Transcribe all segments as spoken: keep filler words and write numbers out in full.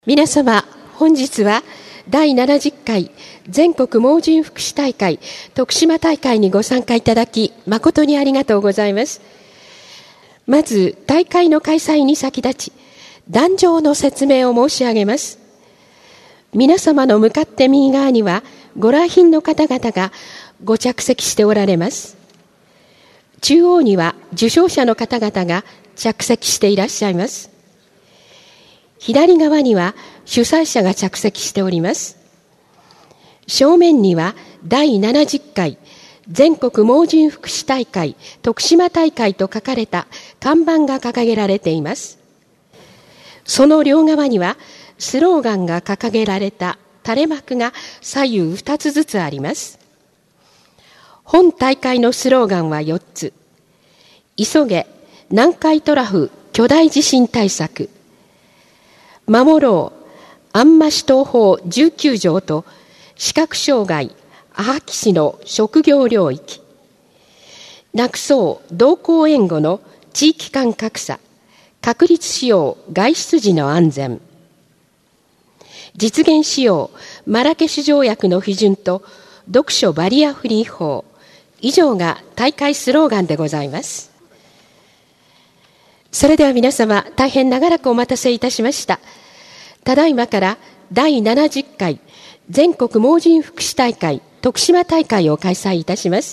皆様、本日は第ななじゅっかい全国盲人福祉大会徳島大会にご参加いただき誠にありがとうございます。まず大会の開催に先立ち壇上の説明を申し上げます。皆様の向かって右側にはご来賓の方々がご着席しておられます。中央には受賞者の方々が着席していらっしゃいます。左側には主催者が着席しております。正面には第ななじゅっかい全国盲人福祉大会徳島大会と書かれた看板が掲げられています。その両側にはスローガンが掲げられた垂れ幕が左右ふたつずつあります。本大会のスローガンはよっつ。急げ南海トラフ巨大地震対策、守ろうあんまし等法じゅうきゅうじょうと視覚障害アハキ氏の職業領域、なくそう同行援護の地域間格差、確立しよう外出時の安全、実現しようマラケシュ条約の批准と読書バリアフリー法、以上が大会スローガンでございます。それでは皆様、大変長らくお待たせいたしました。ただいまから第ななじゅっかい全国盲人福祉大会徳島大会を開催いたします。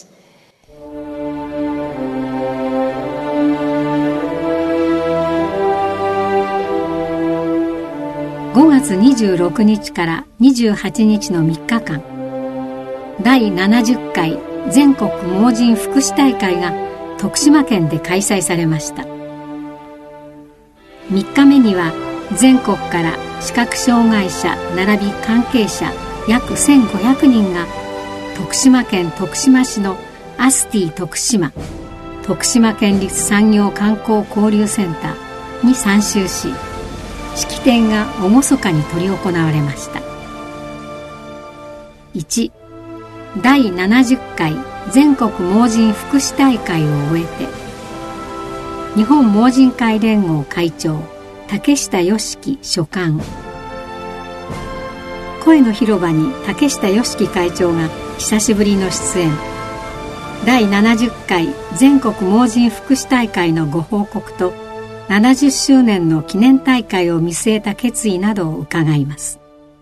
ごがつにじゅうろくにちからにじゅうはちにちのみっかかん、第ななじゅっかい全国盲人福祉大会が徳島県で開催されました。みっかめには全国から視覚障害者並び関係者約せんごひゃくにんが徳島県徳島市のアスティ徳島徳島県立産業観光交流センターに参集し、式典が厳かに執り行われました。いち、第ななじゅっかい全国盲人福祉大会を終えて、日本盲人会連合会長竹下義樹所管、声の広場に竹下義樹会長が久しぶりの出演、第ななじゅっかい全国盲人福祉大会のご報告とななじゅっしゅうねんの記念大会を見据えた決意などを伺います。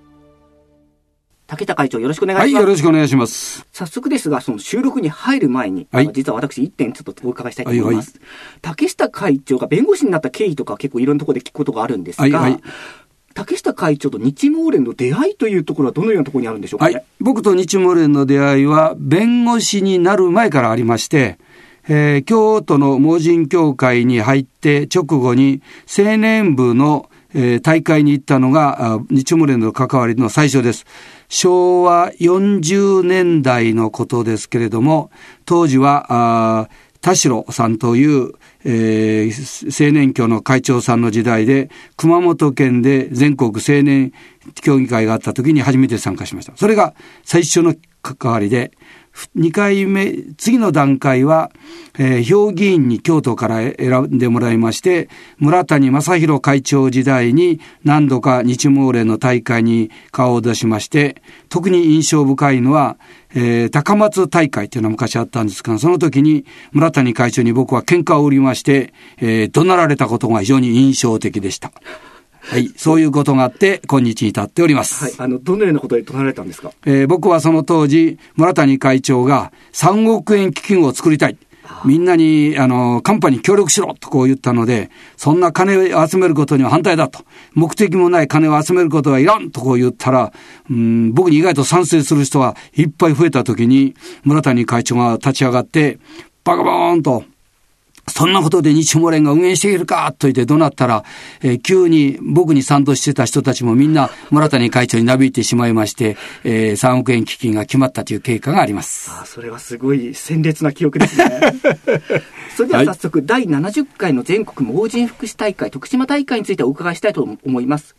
竹下会長、よろしくお願いします。 はい、よろしくお願いします。 早速ですが、その収録に入る前に、はい、実は私いってんちょっとお伺いしたいと思います。はいはい、竹下会長が弁護士になった経緯とか結構いろんなところで聞くことがあるんですが、はいはい、竹下会長と日盲連の出会いというところはどのようなところにあるんでしょうかね。 はい、僕と日盲連の出会いは弁護士になる前からありまして、えー、京都の盲人協会に入って直後に青年部の、えー、大会に行ったのが日盲連の関わりの最初です。しょうわよんじゅうねんだいのことですけれども、当時は田代さんという、えー、青年協の会長さんの時代で、熊本県で全国青年協議会があった時に初めて参加しました。それが最初の関わりで、にかいめ、次の段階は、えー、評議員に京都から選んでもらいまして、村谷正弘会長時代に何度か日盲連の大会に顔を出しまして、特に印象深いのは、えー、高松大会というのは昔あったんですが、その時に村谷会長に僕は喧嘩を売りまして、えー、怒鳴られたことが非常に印象的でした。はい、そういうことがあって今日に至っております。 はい、あのどのようなことで怒られたんですか。 えー、僕はその当時村谷会長がさんおくえん基金を作りたい、みんなにあのカンパに協力しろとこう言ったので、そんな金を集めることには反対だと、目的もない金を集めることはいらんとこう言ったら、うん、僕に意外と賛成する人がいっぱい増えた時に村谷会長が立ち上がってバカボーンと、そんなことで日盲連が運営しているかと言って怒鳴ったら、えー、急に僕に賛同してた人たちもみんな村谷会長になびいてしまいまして、えー、さんおくえん基金が決まったという経過があります。 あ、それはすごい鮮烈な記憶ですね。それでは早速、はい、だいななじゅっかいの全国盲人福祉大会徳島大会についてお伺いしたいと思います。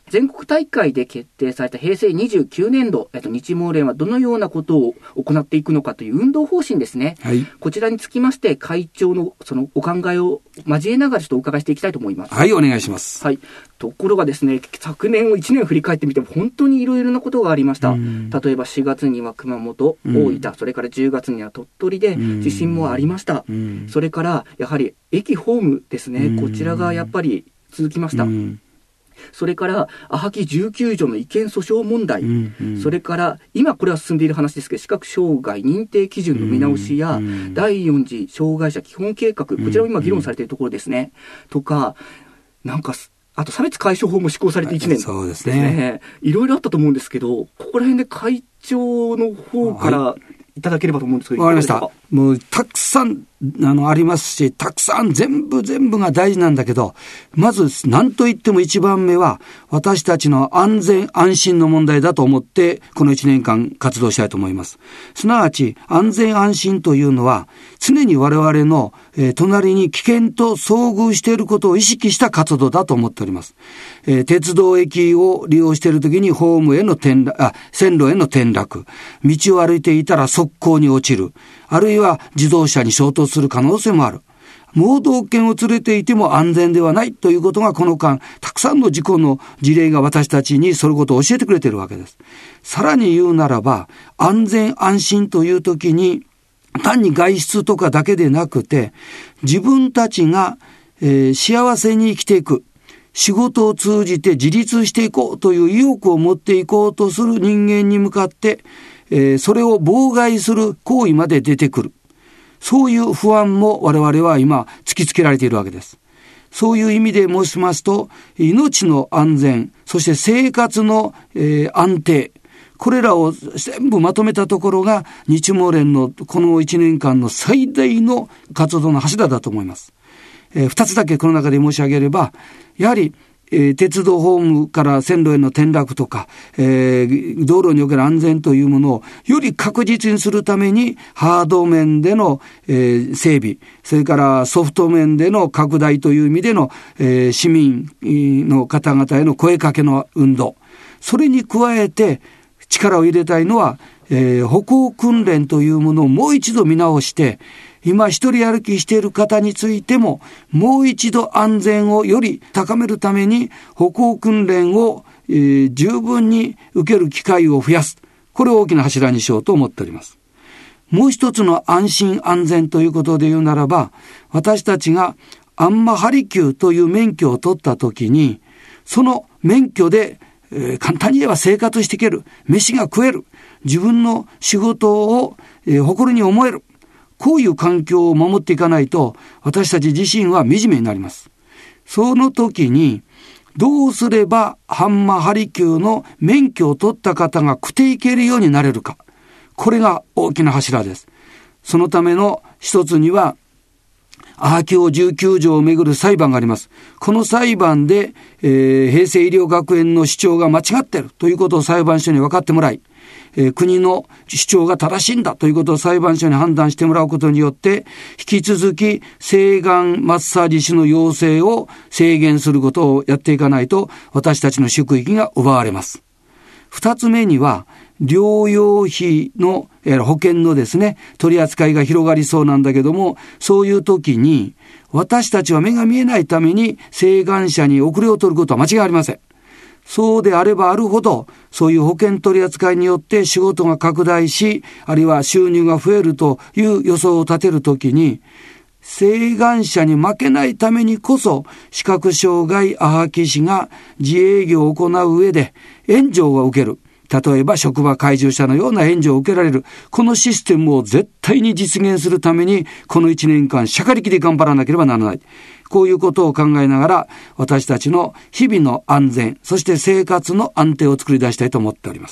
全国大会で決定された平成にじゅうきゅうねんど、えっと、日毛連はどのようなことを行っていくのかという運動方針ですね。はい、こちらにつきまして、会長のそのお考えを交えながらちょっとお伺いしていきたいと思います。 はい、お願いします。 はい。ところがですね、昨年をいちねん振り返ってみても本当にいろいろなことがありました。例えばしがつには熊本、大分、それからじゅうがつには鳥取で地震もありました。それからやはり駅ホームですね、こちらがやっぱり続きました。それから、アハキじゅうきゅうじょうの違憲訴訟問題、うんうん、それから、今これは進んでいる話ですけど、視覚障害認定基準の見直しや、うんうん、だいよん次障害者基本計画、こちらも今議論されているところですね。うんうん、とか、なんか、あと差別解消法も施行されていちねんですね。そうですね。いろいろあったと思うんですけど、ここら辺で会長の方から、はいいただければと思うんですけど。 わかりました。もうたくさんあのありますし、たくさん全部全部が大事なんだけど、まず何と言っても一番目は私たちの安全安心の問題だと思ってこのいちねんかん活動したいと思います。すなわち安全安心というのは常に我々の、えー、隣に危険と遭遇していることを意識した活動だと思っております。えー、鉄道駅を利用しているときにホームへの転落、あ、線路への転落、道を歩いていたら側溝に落ちる、あるいは自動車に衝突する可能性もある。盲導犬を連れていても安全ではないということがこの間、たくさんの事故の事例が私たちにそのことを教えてくれているわけです。さらに言うならば、安全安心というときに、単に外出とかだけでなくて、自分たちが、えー、幸せに生きていく。仕事を通じて自立していこうという意欲を持っていこうとする人間に向かって、えー、それを妨害する行為まで出てくる。そういう不安も我々は今突きつけられているわけです。そういう意味で申しますと、命の安全、そして生活の、えー、安定、これらを全部まとめたところが日毛連のこのいちねんかんの最大の活動の柱だと思います。えー、二つだけこの中で申し上げれば、やはり、えー、鉄道ホームから線路への転落とか、えー、道路における安全というものをより確実にするためにハード面での、えー、整備、それからソフト面での拡大という意味での、えー、市民の方々への声かけの運動、それに加えて力を入れたいのは、えー、歩行訓練というものをもう一度見直して、今一人歩きしている方についてももう一度安全をより高めるために歩行訓練を、えー、十分に受ける機会を増やす。これを大きな柱にしようと思っております。もう一つの安心安全ということで言うならば、私たちがアンマハリキューという免許を取ったときに、その免許で、えー、簡単に言えば生活していける、飯が食える、自分の仕事を、えー、誇りに思える、こういう環境を守っていかないと私たち自身は惨めになります。その時にどうすればハンマハリキューの免許を取った方が食っていけるようになれるか、これが大きな柱です。そのための一つにはアハキじゅうきゅうじょうをめぐる裁判があります。この裁判で、えー、平成医療学園の主張が間違っているということを裁判所に分かってもらい、えー、国の主張が正しいんだということを裁判所に判断してもらうことによって、引き続き精眼マッサージ師の要請を制限することをやっていかないと、私たちの祝域が奪われます。二つ目には、療養費の、えー、保険のですね、取り扱いが広がりそうなんだけども、そういう時に、私たちは目が見えないために精眼者に遅れを取ることは間違いありません。そうであればあるほど、そういう保険取り扱いによって仕事が拡大し、あるいは収入が増えるという予想を立てるときに、精眼者に負けないためにこそ、視覚障害アハキ師が自営業を行う上で援助を受ける。例えば職場介助者のような援助を受けられる。このシステムを絶対に実現するために、このいちねんかん、しゃかりきで頑張らなければならない。こういうことを考えながら、私たちの日々の安全、そして生活の安定を作り出したいと思っております。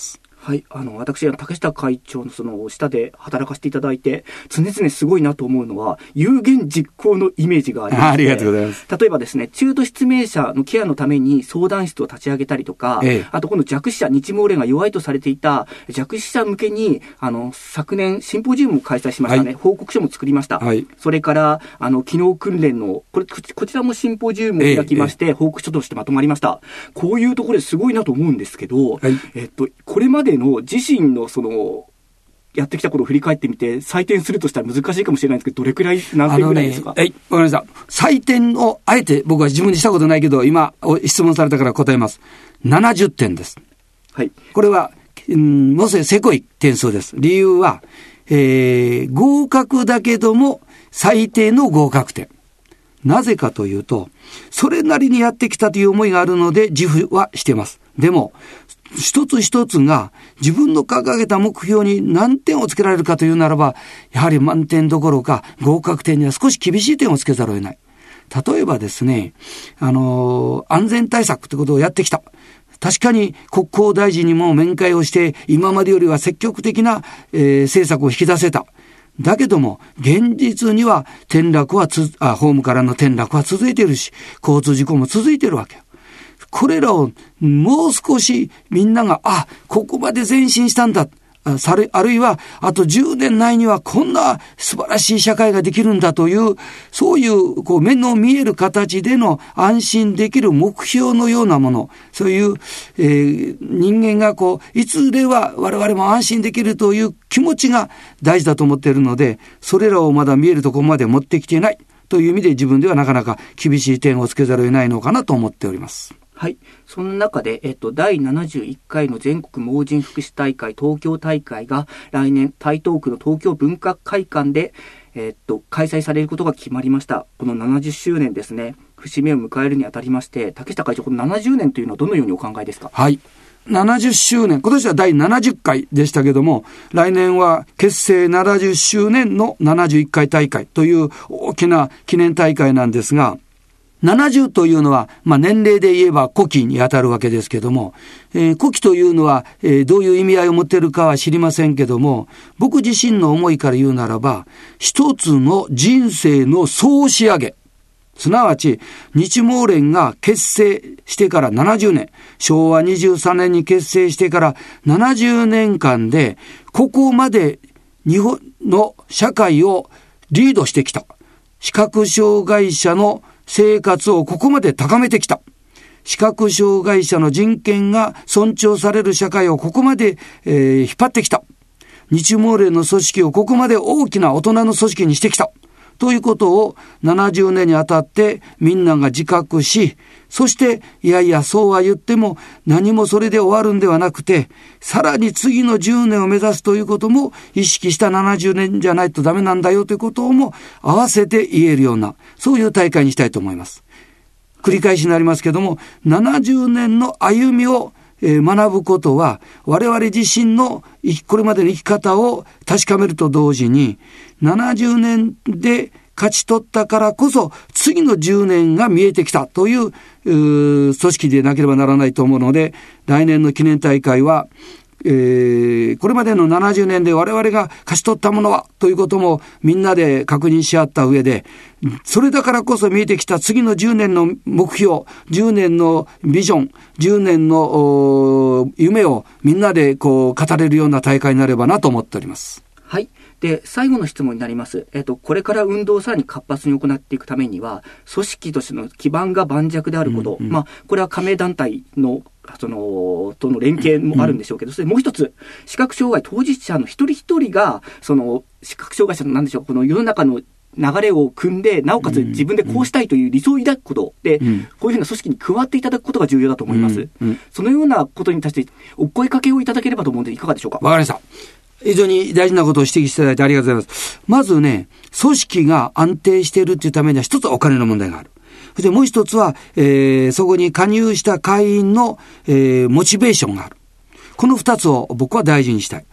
はい、あの私竹下会長のその下で働かせていただいて常々すごいなと思うのは有言実行のイメージがありまして、 ありがとうございます。 例えばですね、中途失明者のケアのために相談室を立ち上げたりとか、ええ、あとこの弱視者、日毛連が弱いとされていた弱視者向けにあの昨年シンポジウムを開催しましたね、はい、報告書も作りました、はい、それからあの機能訓練のこれこちらもシンポジウムを開きまして、ええ、報告書としてまとまりました。こういうところですごいなと思うんですけど、はい、えっと、これまでの自身のそのやってきたことを振り返ってみて採点するとしたら難しいかもしれないんですけど、どれくらい何点ぐらいですか？ はい、わかりました。採点をあえて僕は自分でしたことないけど今質問されたから答えます。ななじゅってんです。はい。これは、うん、もせせこい点数です。理由は、えー、合格だけども最低の合格点。なぜかというと、それなりにやってきたという思いがあるので自負はしています。でも一つ一つが自分の掲げた目標に何点をつけられるかというならば、やはり満点どころか合格点には少し厳しい点をつけざるを得ない。例えばですね、あのー、安全対策ってことをやってきた。確かに国交大臣にも面会をして今までよりは積極的な、えー、政策を引き出せた。だけども現実には転落はつあホームからの転落は続いているし、交通事故も続いているわけよ。これらをもう少しみんなが、あ、ここまで前進したんだ、あるいはあとじゅうねん内にはこんな素晴らしい社会ができるんだという、そういうこう目の見える形での安心できる目標のようなもの、そういう、えー、人間がこういつでは我々も安心できるという気持ちが大事だと思っているので、それらをまだ見えるところまで持ってきていないという意味で自分ではなかなか厳しい点をつけざるを得ないのかなと思っております。 はい。その中で、えっと、だいななじゅういっかいの全国盲人福祉大会、東京大会が来年、台東区の東京文化会館で、えっと、開催されることが決まりました。このななじゅっしゅうねんですね、節目を迎えるにあたりまして、竹下会長、このななじゅうねんというのはどのようにお考えですか？ はい。ななじゅっしゅうねん、今年はだいななじゅっかいでしたけども、来年は結成ななじゅっしゅうねんのななじゅういっかい大会という大きな記念大会なんですが、ななじゅうというのは、まあ、年齢で言えば古希に当たるわけですけども、えー、古希というのは、えー、どういう意味合いを持っているかは知りませんけども、僕自身の思いから言うならば、一つの人生の総仕上げ、すなわち日毛連が結成してからななじゅうねん、しょうわにじゅうさんねんに結成してからななじゅうねんかんで、ここまで日本の社会をリードしてきた。視覚障害者の生活をここまで高めてきた。視覚障害者の人権が尊重される社会をここまで、えー、引っ張ってきた。日毛連の組織をここまで大きな大人の組織にしてきた。ということをななじゅうねんにあたってみんなが自覚し、そしていやいやそうは言っても何もそれで終わるんではなくて、さらに次のじゅうねんを目指すということも意識したななじゅうねんじゃないとダメなんだよということをも合わせて言えるような、そういう大会にしたいと思います。繰り返しになりますけども、ななじゅうねんの歩みを学ぶことは我々自身のこれまでの生き方を確かめると同時に、ななじゅうねんで勝ち取ったからこそ次のじゅうねんが見えてきたという、う組織でなければならないと思うので、来年の記念大会は、えー、これまでのななじゅうねんで我々が勝ち取ったものはということもみんなで確認し合った上で、それだからこそ見えてきた次のじゅうねんの目標、じゅうねんのビジョン、じゅうねんの夢をみんなでこう語れるような大会になればなと思っております。 はい。で、最後の質問になります。えっと、これから運動をさらに活発に行っていくためには、組織としての基盤が盤石であること、うんうん、まあ、これは加盟団体のそのとの連携もあるんでしょうけど、それもう一つ、視覚障害当事者の一人一人がその視覚障害者のなんでしょう、この世の中の流れを組んで、なおかつ自分でこうしたいという理想を抱くことで、うん、こういうふうな組織に加わっていただくことが重要だと思います。うんうん、そのようなことに対してお声かけをいただければと思うので、いかがでしょうか。 わかりました。非常に大事なことを指摘していただいてありがとうございます。まずね、組織が安定しているというためには一つはお金の問題がある。そしてもう一つは、えー、そこに加入した会員の、えー、モチベーションがある。この二つを僕は大事にしたい。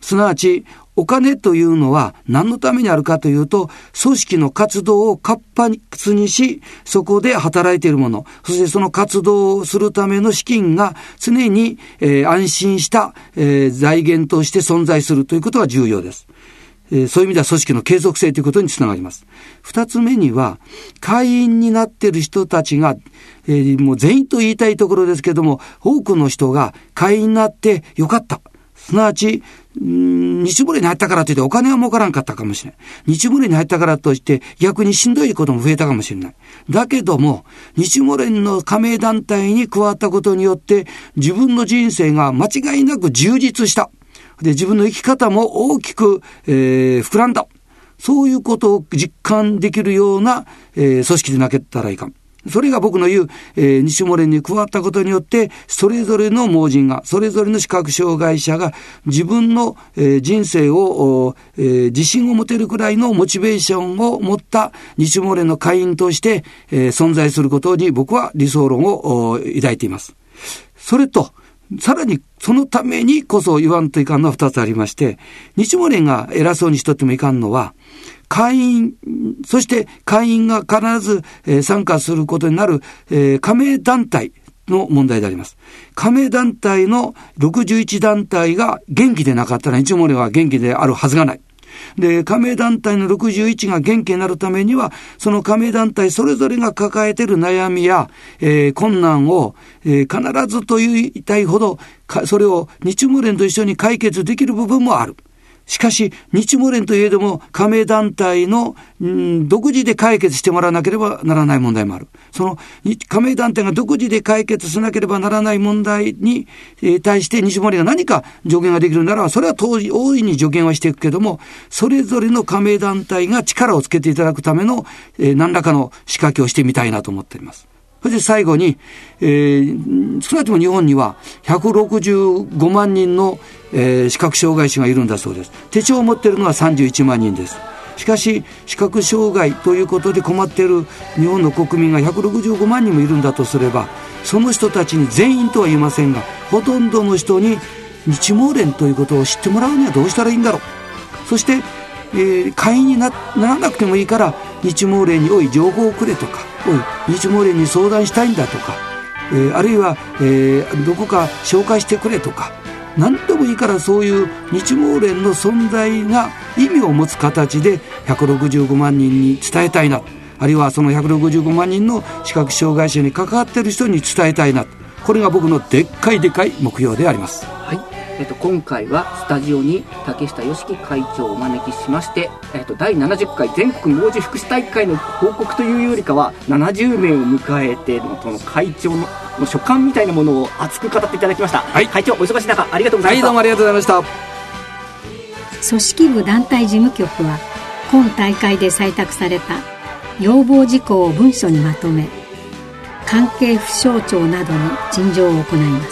すなわちお金というのは何のためにあるかというと、組織の活動を活発にし、そこで働いているもの、そしてその活動をするための資金が常に、えー、安心した、えー、財源として存在するということが重要です。えー、そういう意味では組織の継続性ということにつながります。二つ目には、会員になっている人たちが、えー、もう全員と言いたいところですけども、多くの人が会員になってよかった。すなわち、日漏れに入ったからといってお金は儲からんかったかもしれない。日漏れに入ったからといって逆にしんどいことも増えたかもしれない。だけども、日漏れの加盟団体に加わったことによって自分の人生が間違いなく充実した。で、自分の生き方も大きく、えー、膨らんだ。そういうことを実感できるような、えー、組織でなけったらいかん。それが僕の言う、えー、日漏れに加わったことによって、それぞれの盲人が、それぞれの視覚障害者が自分の、えー、人生を、えー、自信を持てるくらいのモチベーションを持った日漏れの会員として、えー、存在することに僕は理想論を抱いています。それと、さらにそのためにこそ言わんといかんのは二つありまして、日漏れが偉そうにしとってもいかんのは、会員、そして会員が必ず、えー、参加することになる、えー、加盟団体の問題であります。加盟団体のろくじゅういち団体が元気でなかったら日漏れは元気であるはずがない。で、加盟団体のろくじゅういちが元気になるためには、その加盟団体それぞれが抱えている悩みや、えー、困難を、えー、必ずと言いたいほど、それを日漏れと一緒に解決できる部分もある。しかし、日漏れといえども、加盟団体の、ん、独自で解決してもらわなければならない問題もある。その、加盟団体が独自で解決しなければならない問題に、えー、対して日漏れが何か助言ができるなら、それは当時大いに助言はしていくけども、それぞれの加盟団体が力をつけていただくための、えー、何らかの仕掛けをしてみたいなと思っております。そして最後に、えー、少なくとも日本にはひゃくろくじゅうごまんにんの、えー、視覚障害者がいるんだそうです。手帳を持っているのはさんじゅういちまんにんです。しかし視覚障害ということで困っている日本の国民がひゃくろくじゅうごまんにんもいるんだとすれば、その人たちに全員とは言いませんが、ほとんどの人に日盲連ということを知ってもらうにはどうしたらいいんだろう。そして、えー、会員に な, ならなくてもいいから日盲連におい情報をくれとか、おい日盲連に相談したいんだとか、えー、あるいは、えー、どこか紹介してくれとか、何でもいいからそういう日盲連の存在が意味を持つ形でひゃくろくじゅうごまんにんに伝えたいな、あるいはそのひゃくろくじゅうごまんにんの視覚障害者に関わっている人に伝えたいな、これが僕のでっかいでかい目標であります。 はい、えっと、今回はスタジオに竹下義樹会長をお招きしまして、えっと、だいななじゅっかい全国盲人福祉大会の報告というよりかはななじゅうねんを迎えてのその会長のの所感みたいなものを熱く語っていただきました。はい、会長お忙しい中ありがとうございました。 はい、どうもありがとうございました。 組織部団体事務局は今大会で採択された要望事項を文書にまとめ、関係府省庁などに陳情を行います。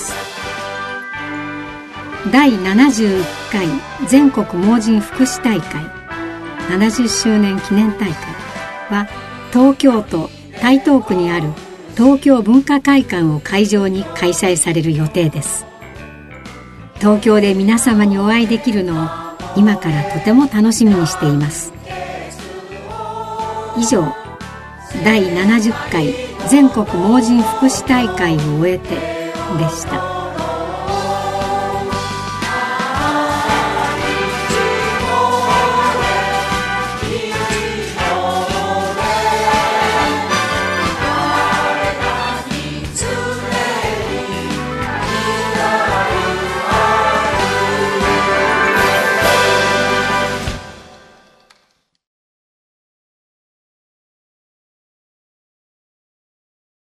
だいななじゅういっかい全国盲人福祉大会ななじゅっしゅうねん記念大会は東京都台東区にある東京文化会館を会場に開催される予定です。東京で皆様にお会いできるのを今からとても楽しみにしています。以上、だいななじゅっかい全国盲人福祉大会を終えてでした。